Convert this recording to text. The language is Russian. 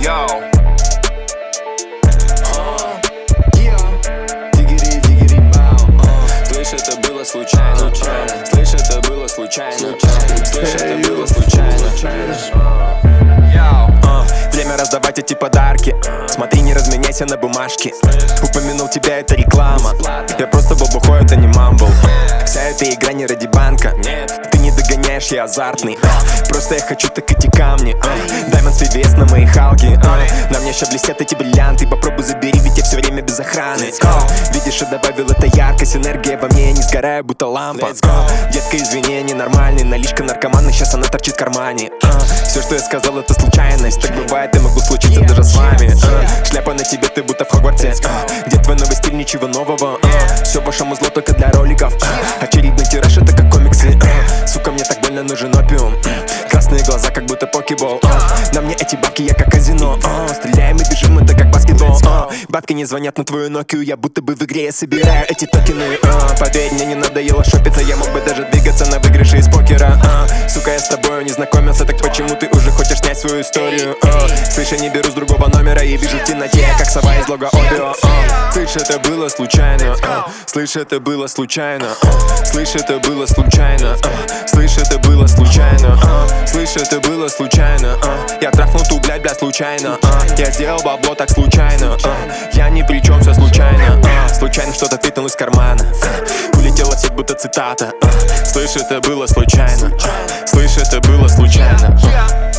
Йоу. Слышь, это было случайно. Слышь, это было случайно. Слышь, это было случайно. Время раздавать эти подарки. Смотри, не разменяйся на бумажке. Упомянул тебя, это реклама. Я просто бабухой, это не мамбл. Вся эта игра не ради банка. Ты не догоняешь, я азартный. Просто я хочу так эти камни. Даймонд вес на моей халке. На мне еще блестят эти бриллианты. Попробуй забери, ведь я все время без охраны. Видишь, я добавил это яркость. Энергия во мне, я не сгораю, будто лампа. Детка, извини, я ненормальный. Наличка наркомана, сейчас она торчит в кармане. Все, что я сказал, это случайность. Так бывает, и могу случиться даже с вами. Шляпа на тебе, ты будто в Хогвартсе. Где твой новый стиль, ничего нового. Все вашему зло только для роликов. Очередной тираж, это как комиксы. Сука, мне так больно нужен опиум. Красные глаза, как будто покебол. На мне эти бабки, я как казино. Стреляем и бежим, это как баскетбол. Бабки не звонят на твою Nokia. Я будто бы в игре, я собираю эти токены. Поверь, мне не надоело шопиться. Я мог бы даже двигаться на выигрыше из покера. Сука, я с тобой не знакомился. Так почему ты уже хочешь снять свою историю? Слышь, я не беру с другого номера и вижу в темноте, как сова из лога Обио. Слышь, это было случайно. Слышь, это было случайно. Слышь, это было случайно. Слышь, это было случайно. Слышь, это было случайно. Я трахнул ту, блядь, случайно. Я сделал бабло так случайно. Я ни при чем, все случайно. Случайно что-то вытянул из кармана. Улетела в сеть, будто цитата. Слышь, это было случайно. Слышь, это было случайно.